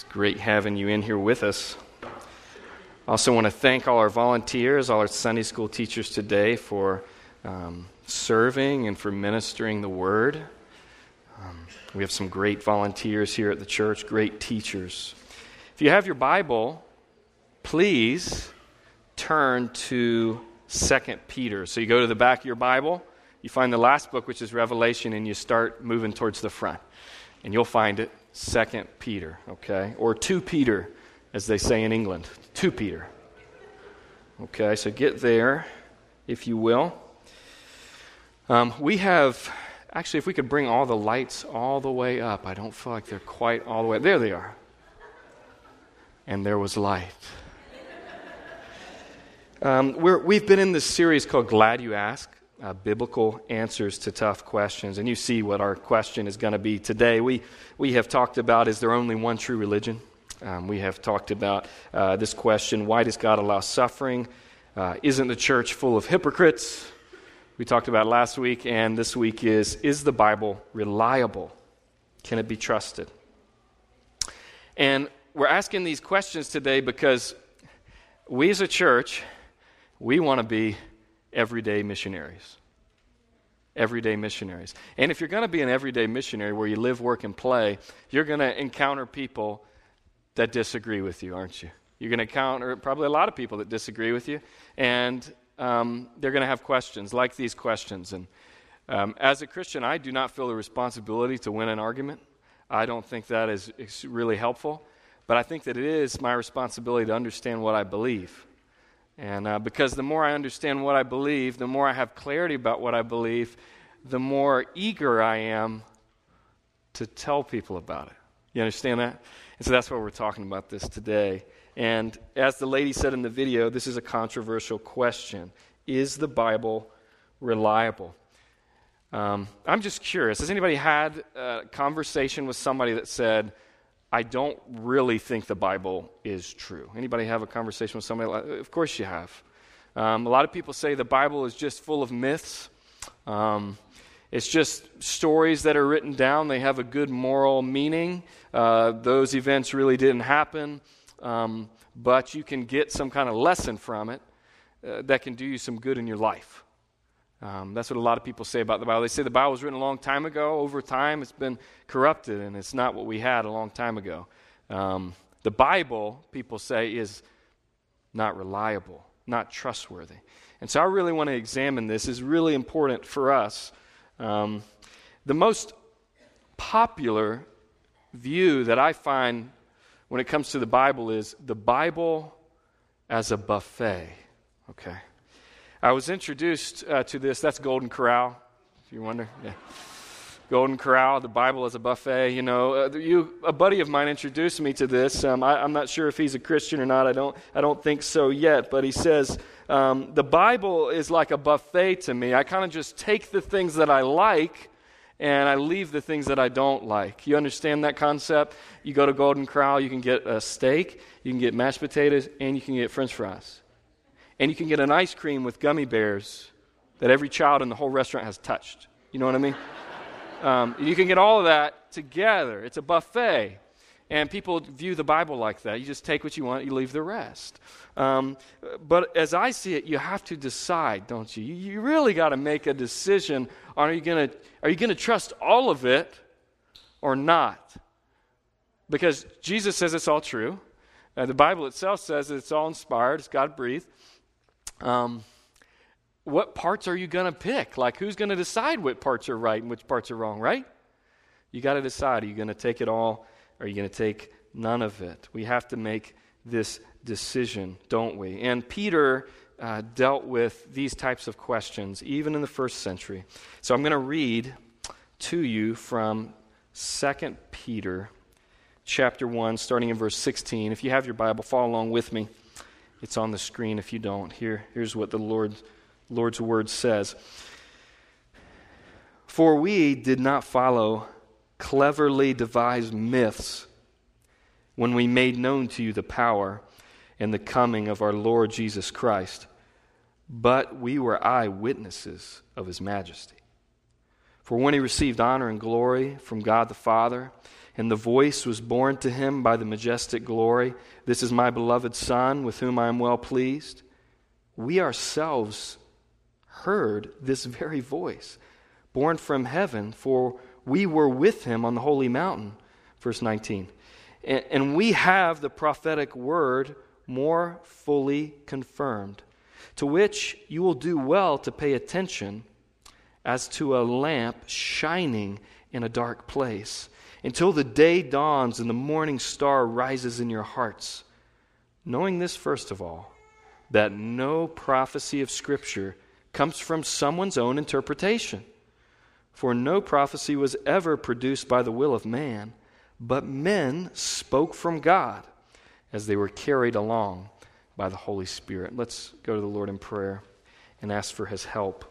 Great having you in here with us. I also want to thank all our volunteers, all our Sunday school teachers today for serving and for ministering the Word. We have some great volunteers here at the church, great teachers. If you have your Bible, please turn to 2 Peter. So you go to the back of your Bible, you find the last book, which is Revelation, and you start moving towards the front. And you'll find it, 2 Peter, okay? Or 2 Peter, as they say in England, 2 Peter. Okay, so get there, if you will. We have, actually, if we could bring all the lights all the way up. I don't feel like they're quite all the way. There they are. And there was light. We've been in this series called Glad You Ask. Biblical answers to tough questions. And you see what our question is going to be today. We have talked about, is there only one true religion? We have talked about this question, why does God allow suffering? Isn't the church full of hypocrites? We talked about last week, and this week is the Bible reliable? Can it be trusted? And we're asking these questions today because we as a church, we want to be everyday missionaries. Everyday missionaries. And if you're going to be an everyday missionary where you live, work, and play, you're going to encounter people that disagree with you, aren't you? You're going to encounter probably a lot of people that disagree with you, and they're going to have questions like these questions. And as a Christian, I do not feel the responsibility to win an argument. I don't think that is really helpful, but I think that it is my responsibility to understand what I believe. And because the more I understand what I believe, the more I have clarity about what I believe, the more eager I am to tell people about it. You understand that? And so that's why we're talking about this today. And as the lady said in the video, this is a controversial question. Is the Bible reliable? I'm just curious. Has anybody had a conversation with somebody that said, I don't really think the Bible is true? Anybody have a conversation with somebody like that? Of course you have. A lot of people say the Bible is just full of myths. It's just stories that are written down. They have a good moral meaning. Those events really didn't happen, but you can get some kind of lesson from it that can do you some good in your life. That's what a lot of people say about the Bible. They say the Bible was written a long time ago. Over time, it's been corrupted, and it's not what we had a long time ago. The Bible, people say, is not reliable, not trustworthy. And so I really want to examine this. It's really important for us. The most popular view that I find when it comes to the Bible is the Bible as a buffet. Okay. I was introduced to this. That's Golden Corral, if you wonder. Yeah. Golden Corral, the Bible as a buffet. You know, a buddy of mine introduced me to this. I'm not sure if he's a Christian or not. I don't think so yet. But he says the Bible is like a buffet to me. I kind of just take the things that I like, and I leave the things that I don't like. You understand that concept? You go to Golden Corral, you can get a steak, you can get mashed potatoes, and you can get French fries. And you can get an ice cream with gummy bears that every child in the whole restaurant has touched. You know what I mean? You can get all of that together. It's a buffet. And people view the Bible like that. You just take what you want, you leave the rest. But as I see it, you have to decide, don't you? You really got to make a decision on are you going to trust all of it or not? Because Jesus says it's all true. The Bible itself says that it's all inspired, it's God-breathed. What parts are you going to pick? Like, who's going to decide what parts are right and which parts are wrong, right? You got to decide. Are you going to take it all, or are you going to take none of it? We have to make this decision, don't we? And Peter dealt with these types of questions, even in the first century. So I'm going to read to you from 2 Peter chapter 1, starting in verse 16. If you have your Bible, follow along with me. It's on the screen if you don't. Here's what the Lord's word says. For we did not follow cleverly devised myths when we made known to you the power and the coming of our Lord Jesus Christ, but we were eyewitnesses of his majesty. For when he received honor and glory from God the Father, And the voice was borne to him by the majestic glory. This is my beloved Son, with whom I am well pleased. We ourselves heard this very voice, born from heaven, for we were with him on the holy mountain. Verse 19. And we have the prophetic word more fully confirmed, to which you will do well to pay attention as to a lamp shining in a dark place, until the day dawns and the morning star rises in your hearts. Knowing this, first of all, that no prophecy of Scripture comes from someone's own interpretation. For no prophecy was ever produced by the will of man, but men spoke from God as they were carried along by the Holy Spirit. Let's go to the Lord in prayer and ask for His help.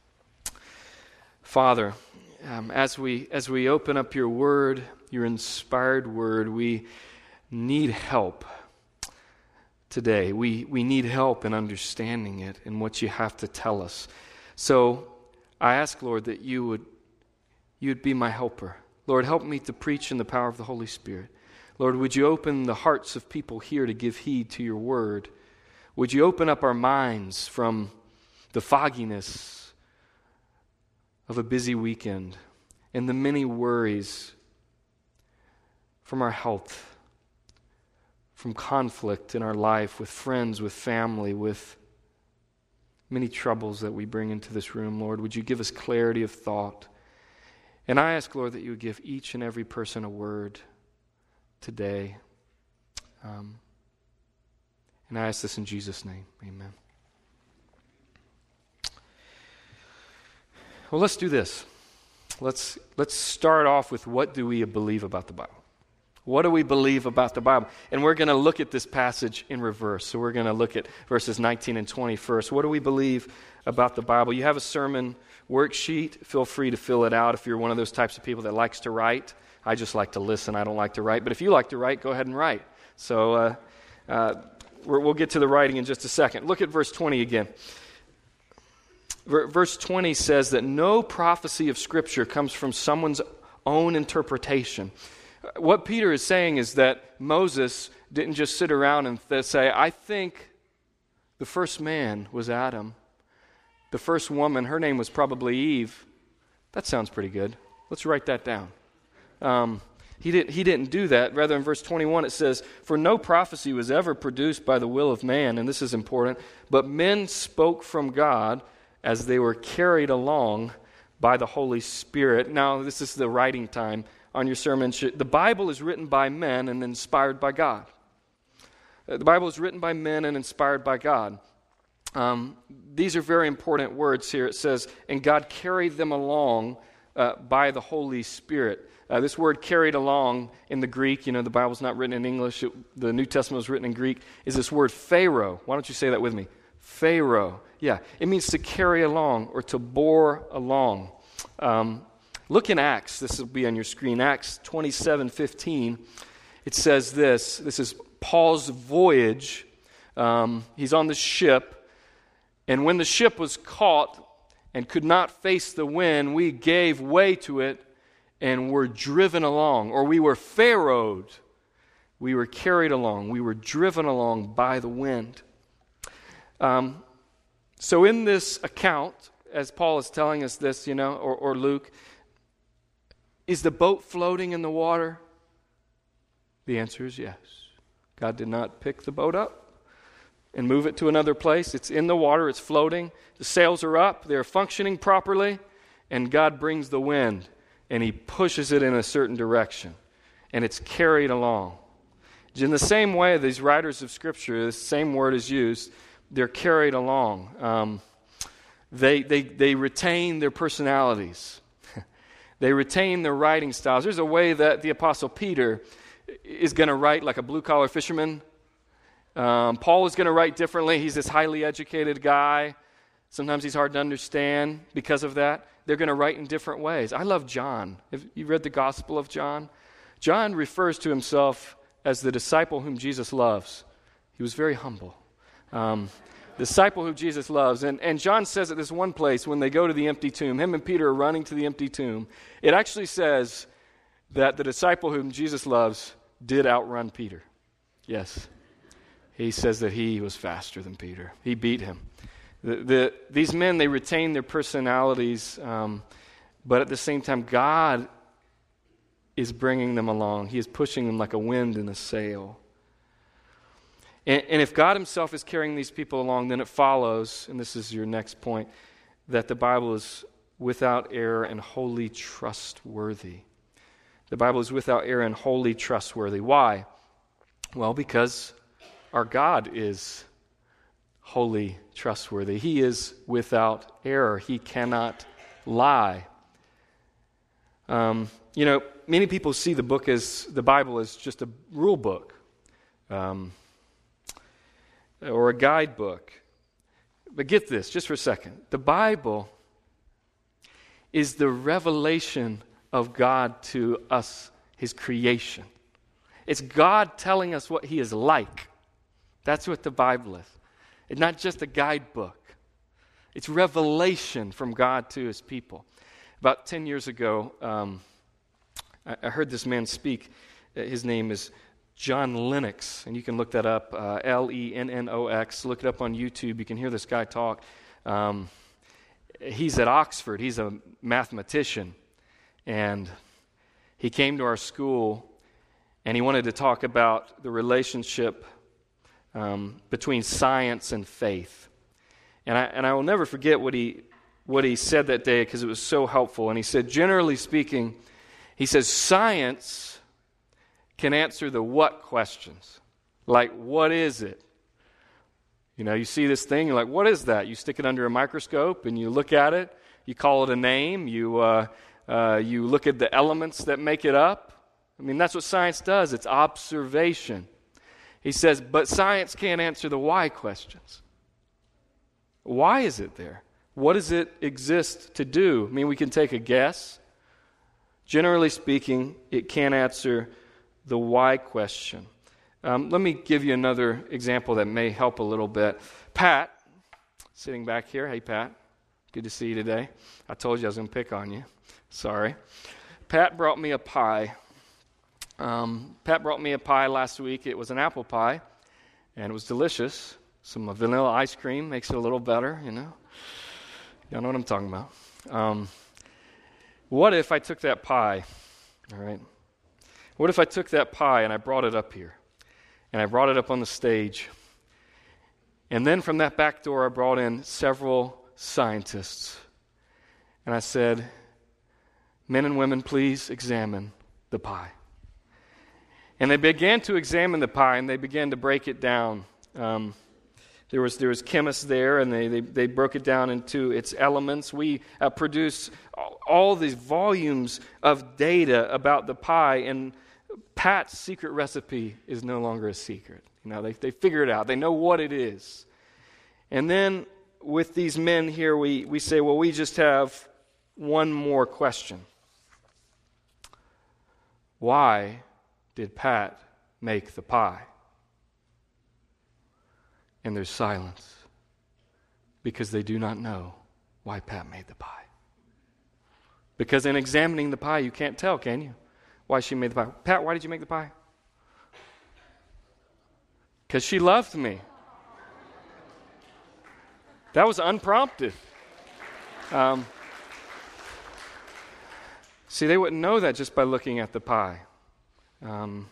Father, as we open up your word, your inspired word, we need help today. We need help in understanding it and what you have to tell us. So I ask, Lord, that you would be my helper. Lord, help me to preach in the power of the Holy Spirit. Lord, would you open the hearts of people here to give heed to your word? Would you open up our minds from the fogginess of a busy weekend and the many worries from our health, from conflict in our life with friends, with family, with many troubles that we bring into this room, Lord. Would you give us clarity of thought? And I ask, Lord, that you would give each and every person a word today. And I ask this in Jesus' name. Amen. Well, let's do this. Let's start off with, what do we believe about the Bible? What do we believe about the Bible? And we're going to look at this passage in reverse. So we're going to look at verses 19 and 20 first. What do we believe about the Bible? You have a sermon worksheet. Feel free to fill it out if you're one of those types of people that likes to write. I just like to listen. I don't like to write. But if you like to write, go ahead and write. So we'll get to the writing in just a second. Look at verse 20 again. Verse 20 says that no prophecy of Scripture comes from someone's own interpretation. What Peter is saying is that Moses didn't just sit around and say, I think the first man was Adam. The first woman, her name was probably Eve. That sounds pretty good. Let's write that down. He didn't do that. Rather, in verse 21 it says, for no prophecy was ever produced by the will of man, and this is important, but men spoke from God as they were carried along by the Holy Spirit. Now, this is the writing time on your sermon. The Bible is written by men and inspired by God. The Bible is written by men and inspired by God. These are very important words here. It says, and God carried them along by the Holy Spirit. This word carried along in the Greek, the Bible's not written in English, the New Testament was written in Greek, is this word pharaoh. Why don't you say that with me? Pharaoh. Yeah, it means to carry along or to bore along. Look in Acts. This will be on your screen. Acts 27:15. It says this. This is Paul's voyage. He's on the ship. And when the ship was caught and could not face the wind, we gave way to it and were driven along. Or we were pharaohed. We were carried along. We were driven along by the wind. So in this account, as Paul is telling us this, or Luke, is the boat floating in the water? The answer is yes. God did not pick the boat up and move it to another place. It's in the water, it's floating. The sails are up, they're functioning properly, and God brings the wind, and He pushes it in a certain direction, and it's carried along. In the same way, these writers of Scripture, the same word is used, they're carried along. They retain their personalities. They retain their writing styles. There's a way that the Apostle Peter is going to write like a blue-collar fisherman. Paul is going to write differently. He's this highly educated guy. Sometimes he's hard to understand because of that. They're going to write in different ways. I love John. Have you read the Gospel of John? John refers to himself as the disciple whom Jesus loves. He was very humble. Disciple who Jesus loves. And John says at this one place when they go to the empty tomb, him and Peter are running to the empty tomb. It actually says that the disciple whom Jesus loves did outrun Peter. Yes. He says that he was faster than Peter. He beat him. These men, they retain their personalities, but at the same time, God is bringing them along. He is pushing them like a wind in a sail. And if God himself is carrying these people along, then it follows, and this is your next point, that the Bible is without error and wholly trustworthy. The Bible is without error and wholly trustworthy. Why? Well, because our God is wholly trustworthy. He is without error. He cannot lie. Many people see the Bible as just a rule book or a guidebook. But get this, just for a second. The Bible is the revelation of God to us, his creation. It's God telling us what he is like. That's what the Bible is. It's not just a guidebook. It's revelation from God to his people. About 10 years ago, I heard this man speak. His name is John Lennox, and you can look that up, Lennox. Look it up on YouTube. You can hear this guy talk. He's at Oxford. He's a mathematician, and he came to our school, and he wanted to talk about the relationship between science and faith. And I will never forget what he said that day because it was so helpful. And he said, generally speaking, he says, science can answer the what questions. Like, what is it? You see this thing, you're like, what is that? You stick it under a microscope and you look at it. You call it a name. You look at the elements that make it up. That's what science does. It's observation. He says, but science can't answer the why questions. Why is it there? What does it exist to do? We can take a guess. Generally speaking, it can't answer the why question. Let me give you another example that may help a little bit. Pat, sitting back here. Hey, Pat. Good to see you today. I told you I was going to pick on you. Sorry. Pat brought me a pie. Pat brought me a pie last week. It was an apple pie, and it was delicious. Some vanilla ice cream makes it a little better, Y'all know what I'm talking about. What if I took that pie, all right? What if I took that pie and I brought it up here, and I brought it up on the stage, and then from that back door I brought in several scientists, and I said, men and women, please examine the pie. And they began to examine the pie, and they began to break it down. There was chemists there, and they broke it down into its elements. We produce all these volumes of data about the pie, and Pat's secret recipe is no longer a secret. They figure it out. They know what it is. And then with these men here, we say, well, we just have one more question. Why did Pat make the pie? And there's silence because they do not know why Pat made the pie. Because in examining the pie, you can't tell, can you? Why she made the pie. Pat, why did you make the pie? Because she loved me. That was unprompted. See, they wouldn't know that just by looking at the pie. And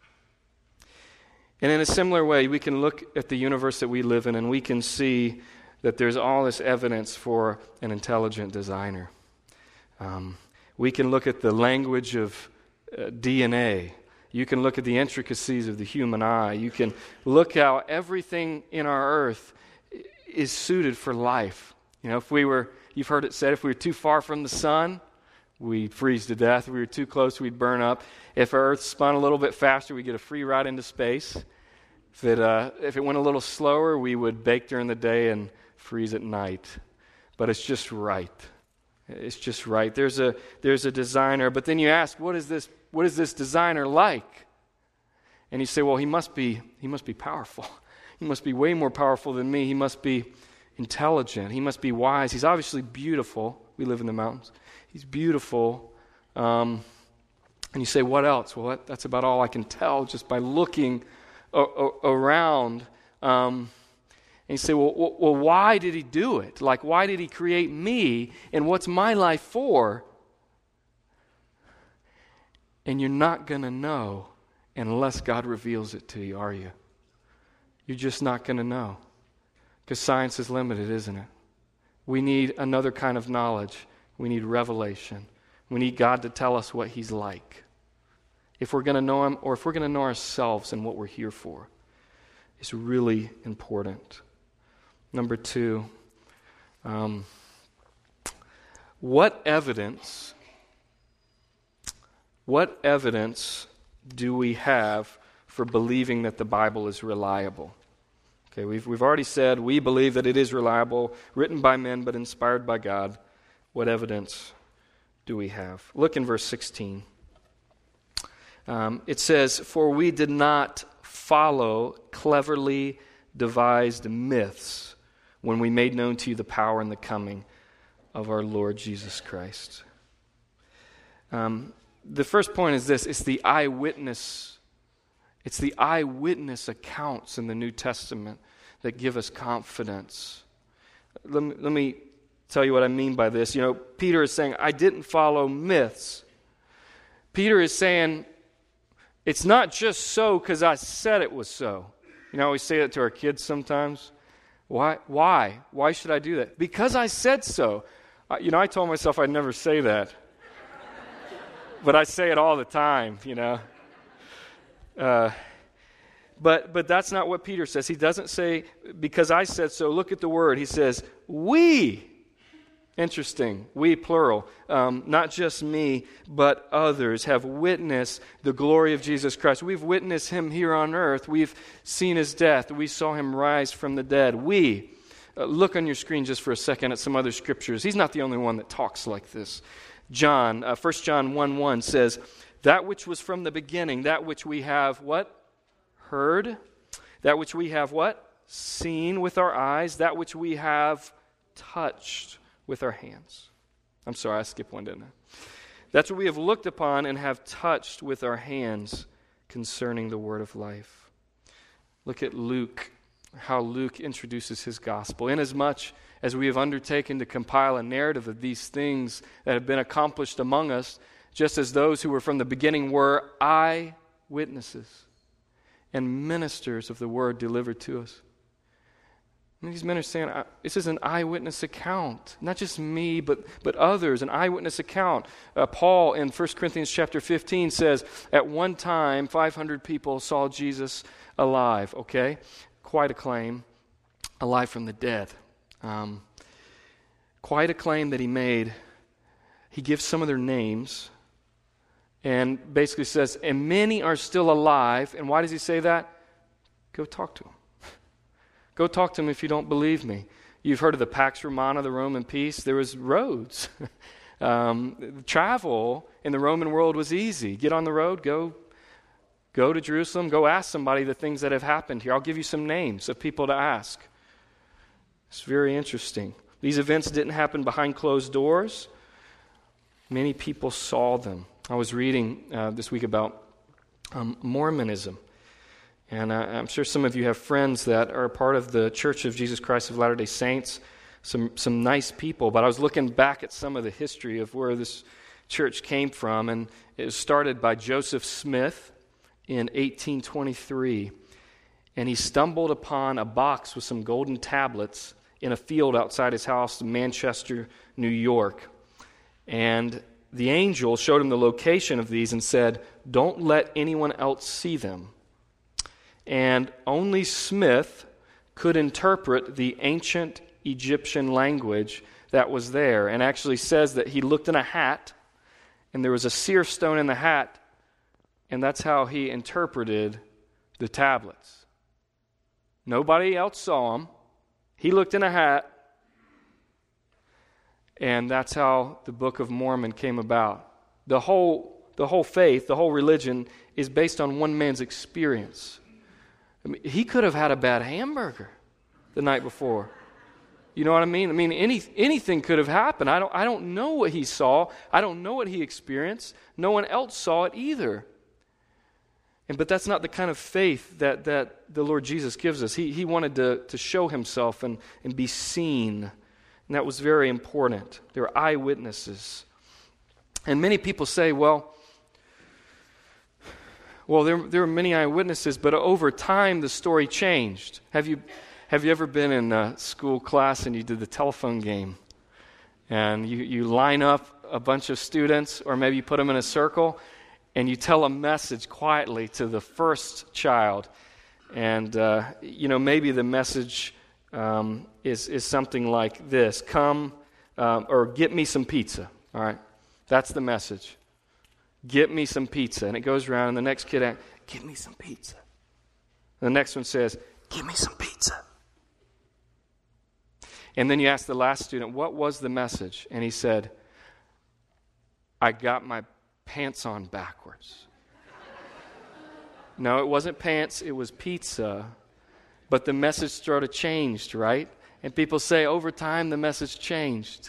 in a similar way, we can look at the universe that we live in and we can see that there's all this evidence for an intelligent designer. We can look at the language of DNA. You can look at the intricacies of the human eye. You can look how everything in our earth is suited for life. You've heard it said, if we were too far from the sun, we'd freeze to death. If we were too close, we'd burn up. If our Earth spun a little bit faster, we'd get a free ride into space. If it went a little slower, we would bake during the day and freeze at night. But it's just right. It's just right. There's a designer, but then you ask, what is this designer like? And you say, well, he must be powerful. He must be way more powerful than me. He must be intelligent. He must be wise. He's obviously beautiful. We live in the mountains. He's beautiful. And you say, what else? Well, that's about all I can tell just by looking around. And you say, well, why did he do it? Like, why did he create me? And what's my life for? And you're not going to know unless God reveals it to you, are you? You're just not going to know. Because science is limited, isn't it? We need another kind of knowledge. We need revelation. We need God to tell us what he's like. If we're going to know him, or if we're going to know ourselves and what we're here for. It's really important. Number 2, what evidence do we have for believing that the Bible is reliable? Okay, we've already said we believe that it is reliable, written by men but inspired by God. What evidence do we have? Look in verse 16. It says, "For we did not follow cleverly devised myths when we made known to you the power and the coming of our Lord Jesus Christ." The first point is this: it's the eyewitness accounts in the New Testament that give us confidence. Let me tell you what I mean by this. Peter is saying, I didn't follow myths. Peter is saying, it's not just so because I said it was so. We say that to our kids sometimes. Why? Why should I do that? Because I said so. I told myself I'd never say that. But I say it all the time, But that's not what Peter says. He doesn't say, because I said so. Look at the word. He says, we. Interesting. We, plural. Not just me, but others have witnessed the glory of Jesus Christ. We've witnessed him here on earth. We've seen his death. We saw him rise from the dead. We. Look on your screen just for a second at some other scriptures. He's not the only one that talks like this. 1 John 1:1 says, that which was from the beginning, that which we have what? Heard. That which we have what? Seen with our eyes. That which we have touched with our hands. I'm sorry, I skipped one, didn't I? That's what we have looked upon and have touched with our hands concerning the word of life. Look at Luke, how Luke introduces his gospel. Inasmuch as we have undertaken to compile a narrative of these things that have been accomplished among us, just as those who were from the beginning were eyewitnesses and ministers of the word delivered to us. These men are saying, this is an eyewitness account. Not just me, but others, an eyewitness account. Paul in 1 Corinthians chapter 15 says, at one time, 500 people saw Jesus alive. Okay? Quite a claim. Alive from the dead. Quite a claim that he made. He gives some of their names and basically says, and many are still alive. And why does he say that? Go talk to them. Go talk to them if you don't believe me. You've heard of the Pax Romana, the Roman peace. There was roads. Travel in the Roman world was easy. Get on the road, go to Jerusalem, go ask somebody the things that have happened here. I'll give you some names of people to ask. It's very interesting. These events didn't happen behind closed doors. Many people saw them. I was reading this week about Mormonism. And I'm sure some of you have friends that are part of the Church of Jesus Christ of Latter-day Saints, some nice people. But I was looking back at some of the history of where this church came from, and it was started by Joseph Smith in 1823. And he stumbled upon a box with some golden tablets in a field outside his house in Manchester, New York. And the angel showed him the location of these and said, don't let anyone else see them. And only Smith could interpret the ancient Egyptian language that was there. And actually says that he looked in a hat, and there was a seer stone in the hat, and that's how he interpreted the tablets. Nobody else saw them. He looked in a hat, and that's how the Book of Mormon came about. The whole faith, the whole religion, is based on one man's experience. I mean, he could have had a bad hamburger the night before. You know what I mean? I mean, anything could have happened. I don't know what he saw. I don't know what he experienced. No one else saw it either. But that's not the kind of faith that the Lord Jesus gives us. He wanted to show himself and be seen. And that was very important. They were eyewitnesses. And many people say, well, there were many eyewitnesses, but over time the story changed. Have you ever been in a school class and you did the telephone game? And you line up a bunch of students, or maybe you put them in a circle, and you tell a message quietly to the first child. And, maybe the message is something like this: come, or get me some pizza. All right? That's the message. Get me some pizza. And it goes around, and the next kid asks, give me some pizza. And the next one says, give me some pizza. And then you ask the last student, what was the message? And he said, I got my pants on backwards. No, it wasn't pants, it was pizza. But the message sort of changed, right? And people say over time the message changed.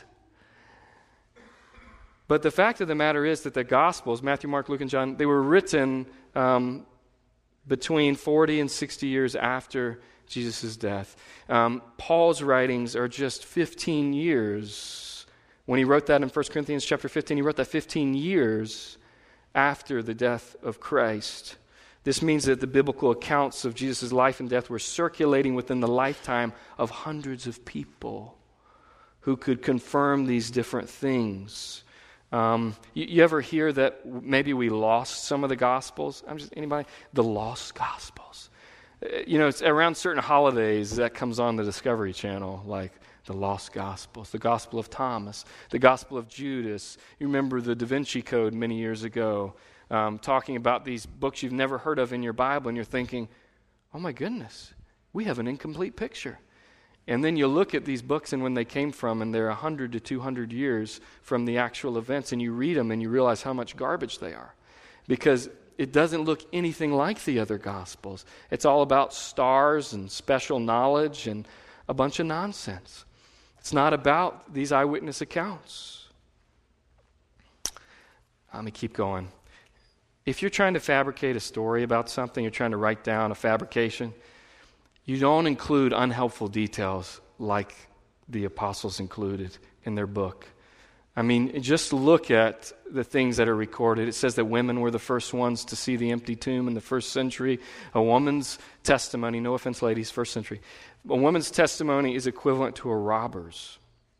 But the fact of the matter is that the Gospels, Matthew, Mark, Luke, and John, they were written between 40 and 60 years after Jesus' death. Paul's writings are just 15 years. When he wrote that in 1 Corinthians chapter 15, he wrote that 15 years after the death of Christ. This means that the biblical accounts of Jesus' life and death were circulating within the lifetime of hundreds of people who could confirm these different things. You ever hear that maybe we lost some of the Gospels? Anybody? The lost Gospels. It's around certain holidays that comes on the Discovery Channel, like the lost Gospels, the Gospel of Thomas, the Gospel of Judas. You remember the Da Vinci Code many years ago, talking about these books you've never heard of in your Bible, and you're thinking, oh my goodness, we have an incomplete picture. And then you look at these books and when they came from, and they're 100 to 200 years from the actual events, and you read them and you realize how much garbage they are. Because it doesn't look anything like the other Gospels. It's all about stars and special knowledge and a bunch of nonsense. It's not about these eyewitness accounts. Let me keep going. If you're trying to fabricate a story about something, you're trying to write down a fabrication, you don't include unhelpful details like the apostles included in their book. I mean, just look at the things that are recorded. It says that women were the first ones to see the empty tomb in the first century. A woman's testimony, no offense ladies, first century. A woman's testimony is equivalent to a robber's.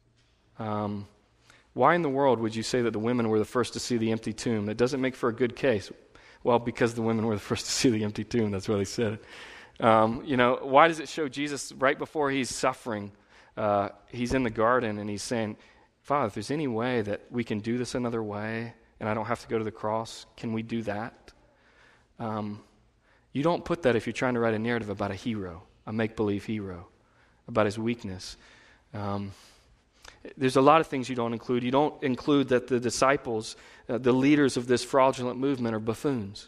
Why in the world would you say that the women were the first to see the empty tomb? It doesn't make for a good case. Well, because the women were the first to see the empty tomb, that's why they said it. Why does it show Jesus right before he's suffering? He's in the garden and he's saying, Father, if there's any way that we can do this another way and I don't have to go to the cross, can we do that? You don't put that if you're trying to write a narrative about a hero, a make-believe hero, about his weakness. There's a lot of things you don't include. You don't include that the disciples, the leaders of this fraudulent movement, are buffoons.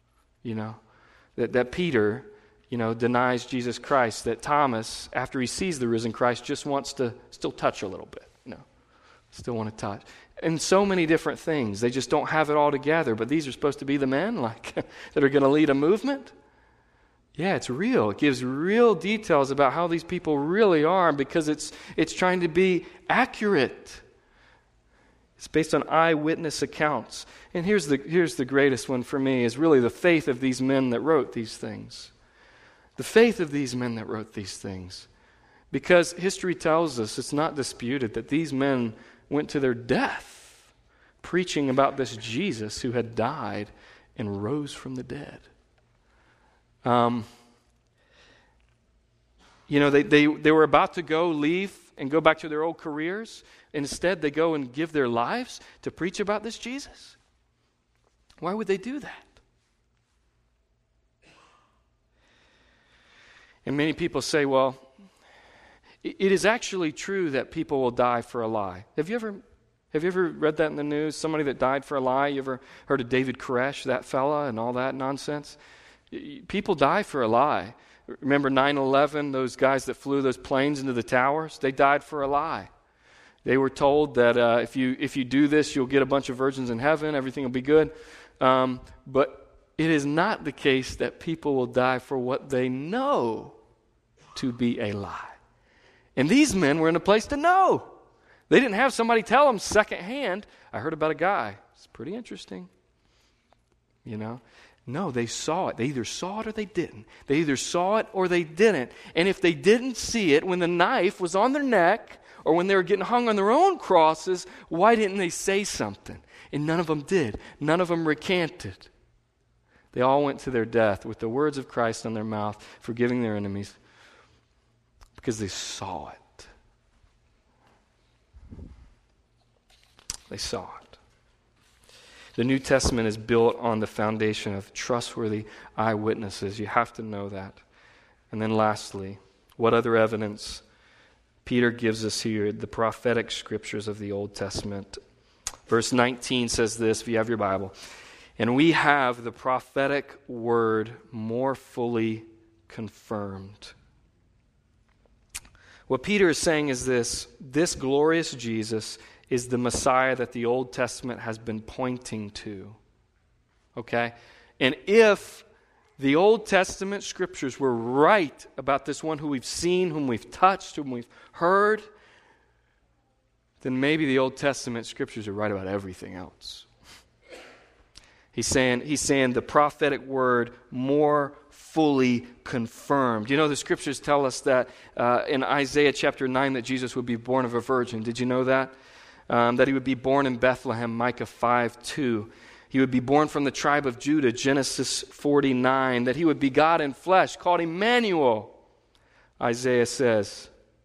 That Peter, denies Jesus Christ, that Thomas, after he sees the risen Christ, just wants to still touch a little bit, still want to touch. And so many different things. They just don't have it all together, but these are supposed to be the men that are going to lead a movement. Yeah, it's real. It gives real details about how these people really are because it's trying to be accurate. It's based on eyewitness accounts. And here's the greatest one for me, is really the faith of these men that wrote these things. The faith of these men that wrote these things. Because history tells us, it's not disputed, that these men went to their death preaching about this Jesus who had died and rose from the dead. They were about to leave and go back to their old careers. Instead, they go and give their lives to preach about this Jesus. Why would they do that? And many people say, well, it is actually true that people will die for a lie. Have you ever read that in the news? Somebody that died for a lie? You ever heard of David Koresh, that fella, and all that nonsense? People die for a lie. Remember 9/11, those guys that flew those planes into the towers? They died for a lie. They were told that if you do this, you'll get a bunch of virgins in heaven, everything will be good. But it is not the case that people will die for what they know to be a lie. And these men were in a place to know. They didn't have somebody tell them secondhand. I heard about a guy. It's pretty interesting. No, they saw it. They either saw it or they didn't. They either saw it or they didn't. And if they didn't see it when the knife was on their neck or when they were getting hung on their own crosses, why didn't they say something? And none of them did. None of them recanted. They all went to their death with the words of Christ on their mouth, forgiving their enemies, because they saw it. They saw it. The New Testament is built on the foundation of trustworthy eyewitnesses. You have to know that. And then lastly, what other evidence? Peter gives us here the prophetic scriptures of the Old Testament. Verse 19 says this, if you have your Bible, and we have the prophetic word more fully confirmed. What Peter is saying is this glorious Jesus is the Messiah that the Old Testament has been pointing to. Okay? And if the Old Testament scriptures were right about this one who we've seen, whom we've touched, whom we've heard, then maybe the Old Testament scriptures are right about everything else. He's saying the prophetic word more fully confirmed. The scriptures tell us that in Isaiah chapter 9 that Jesus would be born of a virgin. Did you know that? That he would be born in Bethlehem, Micah 5:2. He would be born from the tribe of Judah, Genesis 49. That he would be God in flesh, called Emmanuel, Isaiah says.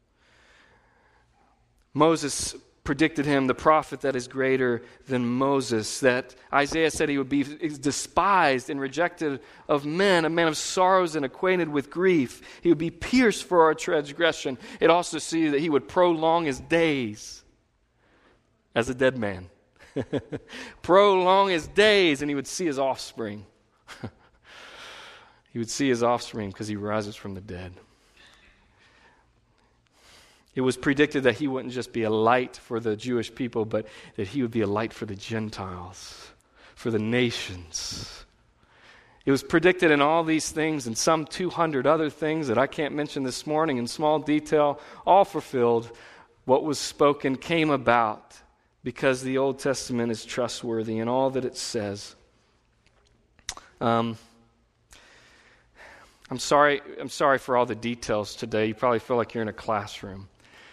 Moses predicted him, the prophet that is greater than Moses. That Isaiah said he would be despised and rejected of men, a man of sorrows and acquainted with grief. He would be pierced for our transgression. It also says that he would prolong his days as a dead man. Prolong his days, and he would see his offspring. He would see his offspring because he rises from the dead. It was predicted that he wouldn't just be a light for the Jewish people, but that he would be a light for the Gentiles, for the nations. It was predicted in all these things and some 200 other things that I can't mention this morning in small detail, all fulfilled. What was spoken came about because the Old Testament is trustworthy in all that it says. I'm sorry for all the details today. You probably feel like you're in a classroom.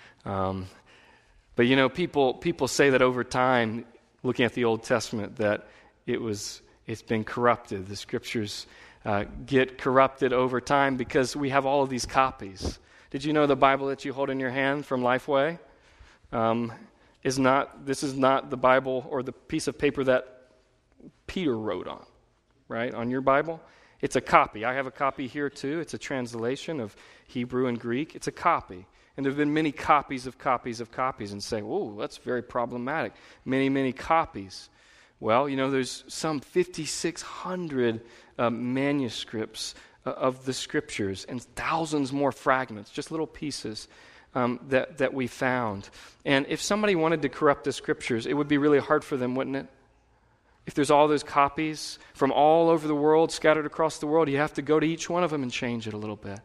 But people say that over time, looking at the Old Testament, that it's been corrupted. The scriptures get corrupted over time because we have all of these copies. Did you know the Bible that you hold in your hand from Lifeway is not the Bible or the piece of paper that Peter wrote on, right? On your Bible? It's a copy. I have a copy here too. It's a translation of Hebrew and Greek. It's a copy. And there have been many copies of copies of copies, and saying, "Oh, that's very problematic." Many, many copies. Well, there's some 5,600 manuscripts of the scriptures and thousands more fragments, just little pieces that we found. And if somebody wanted to corrupt the scriptures, it would be really hard for them, wouldn't it? If there's all those copies from all over the world, scattered across the world, you have to go to each one of them and change it a little bit.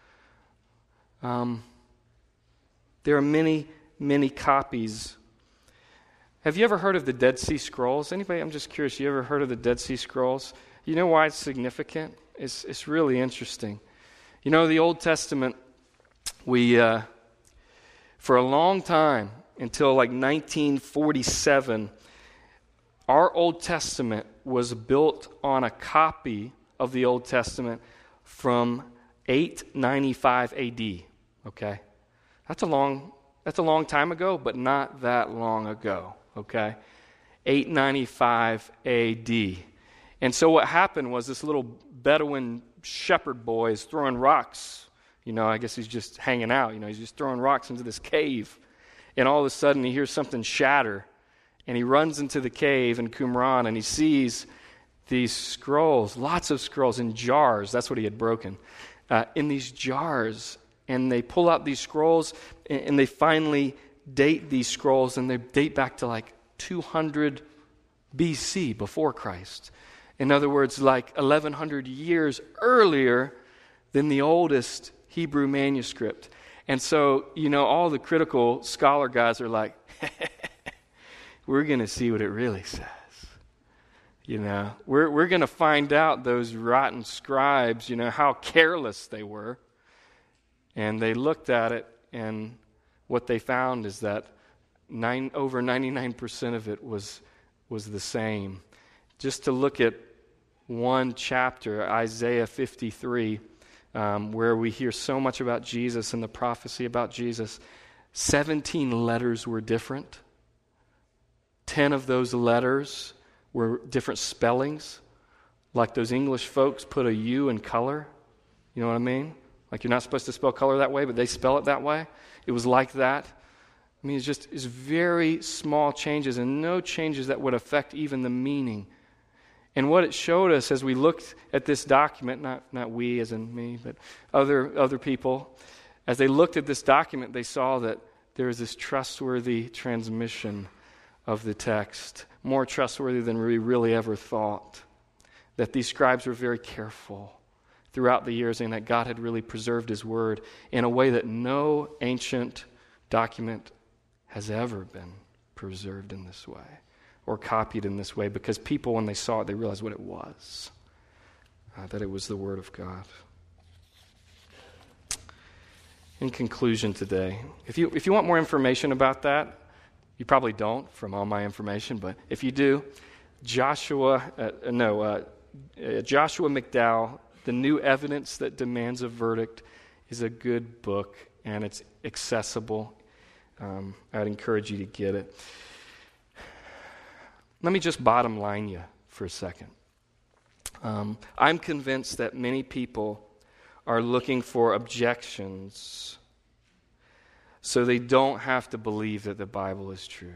There are many, many copies. Have you ever heard of the Dead Sea Scrolls? Anybody? I'm just curious. You ever heard of the Dead Sea Scrolls? You know why it's significant? It's really interesting. The Old Testament, we for a long time, until like 1947, our Old Testament was built on a copy of the Old Testament from 895 AD. Okay? That's a long time ago, but not that long ago, okay? 895 AD. And so what happened was this little Bedouin shepherd boy is throwing rocks. I guess he's just hanging out. He's just throwing rocks into this cave. And all of a sudden he hears something shatter. And he runs into the cave in Qumran and he sees these scrolls, lots of scrolls in jars. That's what he had broken. In these jars. And they pull out these scrolls, and they finally date these scrolls, and they date back to like 200 BC, before Christ. In other words, like 1,100 years earlier than the oldest Hebrew manuscript. And so, all the critical scholar guys are like, we're going to see what it really says. We're going to find out those rotten scribes, how careless they were. And they looked at it, and what they found is that over 99% of it was the same. Just to look at one chapter, Isaiah 53, where we hear so much about Jesus and the prophecy about Jesus, 17 letters were different. 10 of those letters were different spellings, like those English folks put a U in color. You know what I mean? Like you're not supposed to spell color that way, but they spell it that way. It was like that. I mean, it's very small changes and no changes that would affect even the meaning. And what it showed us as we looked at this document, not we as in me, but other people, as they looked at this document, they saw that there was this trustworthy transmission of the text, more trustworthy than we really ever thought, that these scribes were very careful throughout the years, and that God had really preserved His Word in a way that no ancient document has ever been preserved in this way or copied in this way, because people, when they saw it, they realized what it was, that it was the Word of God. In conclusion today, if you want more information about that, you probably don't from all my information, but if you do, Joshua McDowell, The New Evidence That Demands a Verdict, is a good book, and it's accessible. I'd encourage you to get it. Let me just bottom line you for a second. I'm convinced that many people are looking for objections so they don't have to believe that the Bible is true.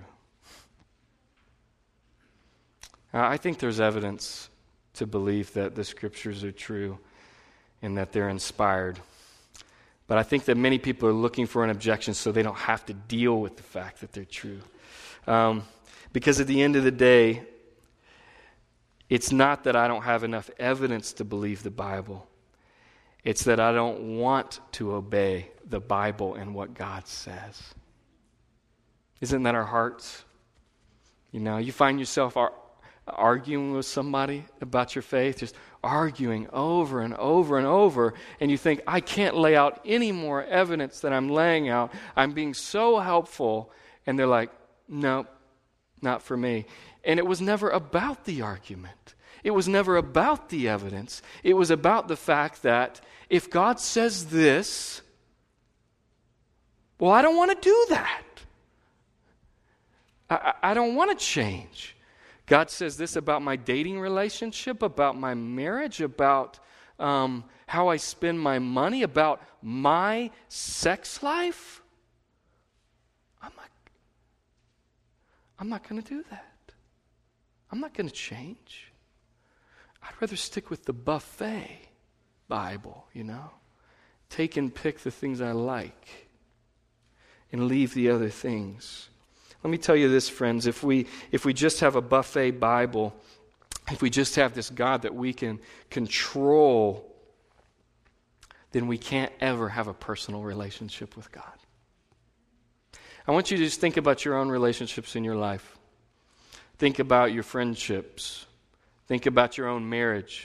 I think there's evidence to believe that the Scriptures are true and that they're inspired. But I think that many people are looking for an objection so they don't have to deal with the fact that they're true. Because at the end of the day, it's not that I don't have enough evidence to believe the Bible. It's that I don't want to obey the Bible and what God says. Isn't that our hearts? You find yourself arguing with somebody about your faith, just arguing over and over and over, and you think, I can't lay out any more evidence than I'm laying out. I'm being so helpful. And they're like, no, not for me. And it was never about the argument. It was never about the evidence. It was about the fact that if God says this, well, I don't want to do that. I don't want to change. God says this about my dating relationship, about my marriage, about how I spend my money, about my sex life. I'm not going to do that. I'm not going to change. I'd rather stick with the buffet Bible, Take and pick the things I like and leave the other things. Let me tell you this, friends, if we just have a buffet Bible, if we just have this God that we can control, then we can't ever have a personal relationship with God. I want you to just think about your own relationships in your life. Think about your friendships. Think about your own marriage.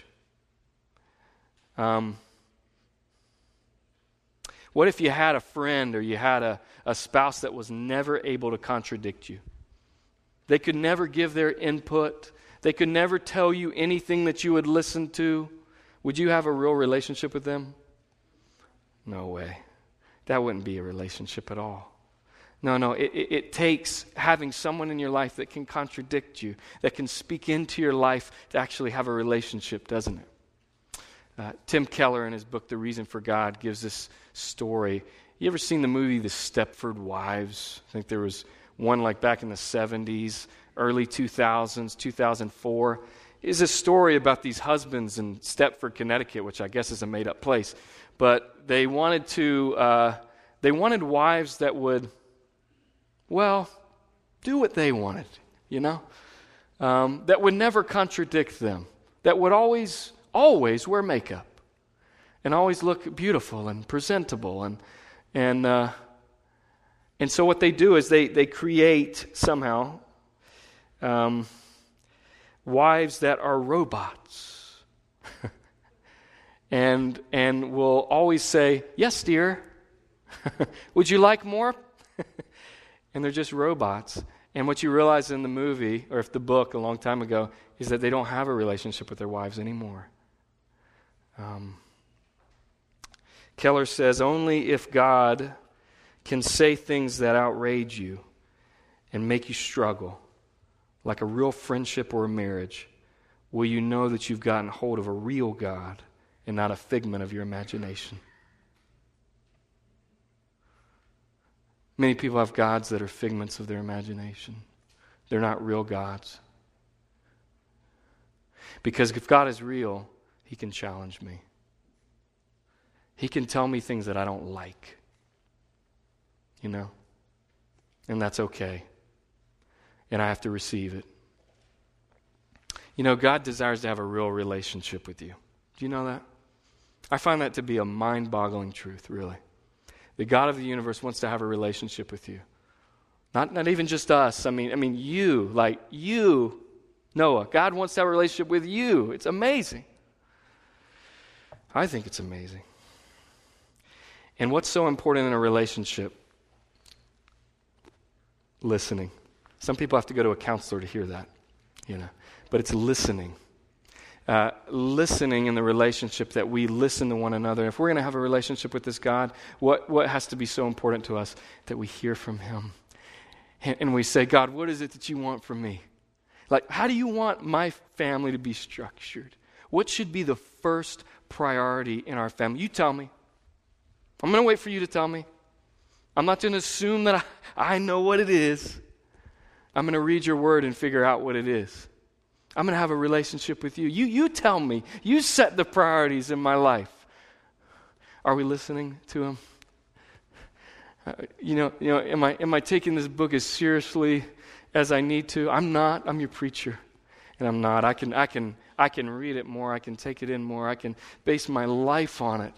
What if you had a friend or you had a spouse that was never able to contradict you? They could never give their input. They could never tell you anything that you would listen to. Would you have a real relationship with them? No way. That wouldn't be a relationship at all. No, it takes having someone in your life that can contradict you, that can speak into your life to actually have a relationship, doesn't it? Tim Keller, in his book, The Reason for God, gives this story. You ever seen the movie The Stepford Wives? I think there was one like back in the 70s, early 2000s, 2004. is a story about these husbands in Stepford, Connecticut, which I guess is a made-up place. But they wanted wives that would, well, do what they wanted, that would never contradict them, that would always wear makeup and always look beautiful and presentable. And so what they do is they create somehow wives that are robots and will always say, "Yes, dear. Would you like more?" And they're just robots. And what you realize in the movie, or if the book a long time ago, is that they don't have a relationship with their wives anymore. Keller says, only if God can say things that outrage you and make you struggle, like a real friendship or a marriage, will you know that you've gotten hold of a real God and not a figment of your imagination. Many people have gods that are figments of their imagination. They're not real gods. Because if God is real, He can challenge me. He can tell me things that I don't like. And that's okay. And I have to receive it. God desires to have a real relationship with you. Do you know that? I find that to be a mind-boggling truth, really. The God of the universe wants to have a relationship with you. Not even just us. I mean you, like you, Noah. God wants to have a relationship with you. It's amazing. I think it's amazing. And what's so important in a relationship? Listening. Some people have to go to a counselor to hear that, But it's listening. Listening in the relationship, that we listen to one another. If we're going to have a relationship with this God, what has to be so important to us? That we hear from Him. And we say, God, what is it that you want from me? Like, how do you want my family to be structured? What should be the first priority in our family? You tell me. I'm going to wait for you to tell me. I'm not going to assume that I know what it is. I'm going to read your word and figure out what it is. I'm going to have a relationship with you. You tell me. You set the priorities in my life. Are we listening to Him? Am I taking this book as seriously as I need to? I'm not. I'm your preacher, and I'm not. I can read it more. I can take it in more. I can base my life on it.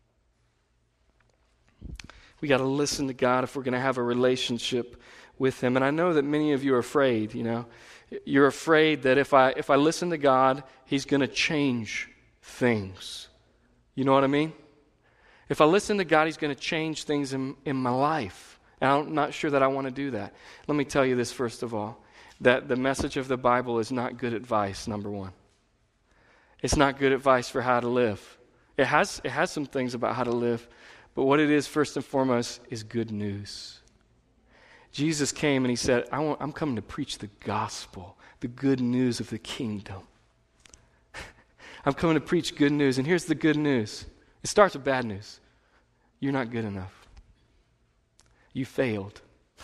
We got to listen to God if we're going to have a relationship with Him. And I know that many of you are afraid, You're afraid that if I listen to God, He's going to change things. You know what I mean? If I listen to God, He's going to change things in my life. And I'm not sure that I want to do that. Let me tell you this first of all, that the message of the Bible is not good advice, number one. It's not good advice for how to live. It has some things about how to live, but what it is first and foremost is good news. Jesus came and He said, I'm coming to preach the gospel, the good news of the kingdom. I'm coming to preach good news. And here's the good news. It starts with bad news. You're not good enough. You failed.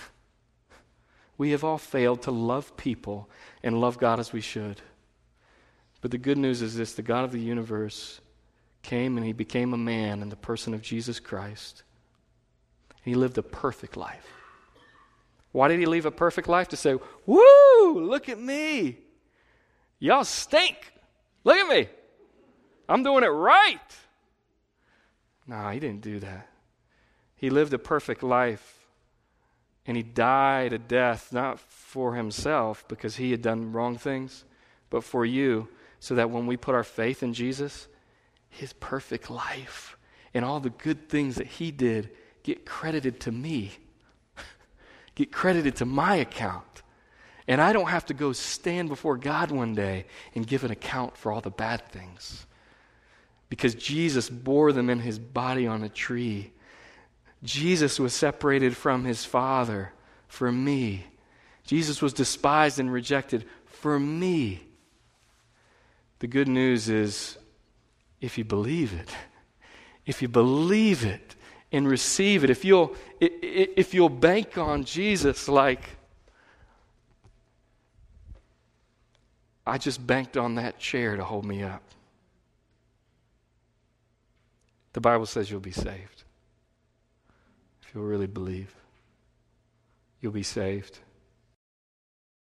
We have all failed to love people and love God as we should. But the good news is this: the God of the universe came and He became a man in the person of Jesus Christ. And He lived a perfect life. Why did He live a perfect life? To say, woo, look at me. Y'all stink. Look at me. I'm doing it right. No, He didn't do that. He lived a perfect life. And He died a death, not for Himself, because He had done wrong things, but for you, so that when we put our faith in Jesus, His perfect life and all the good things that He did get credited to me. Get credited to my account. And I don't have to go stand before God one day and give an account for all the bad things. Because Jesus bore them in His body on a tree. Jesus was separated from His Father for me. Jesus was despised and rejected for me. The good news is, if you believe it and receive it, if you'll bank on Jesus like I just banked on that chair to hold me up. The Bible says you'll be saved. If you'll really believe, you'll be saved.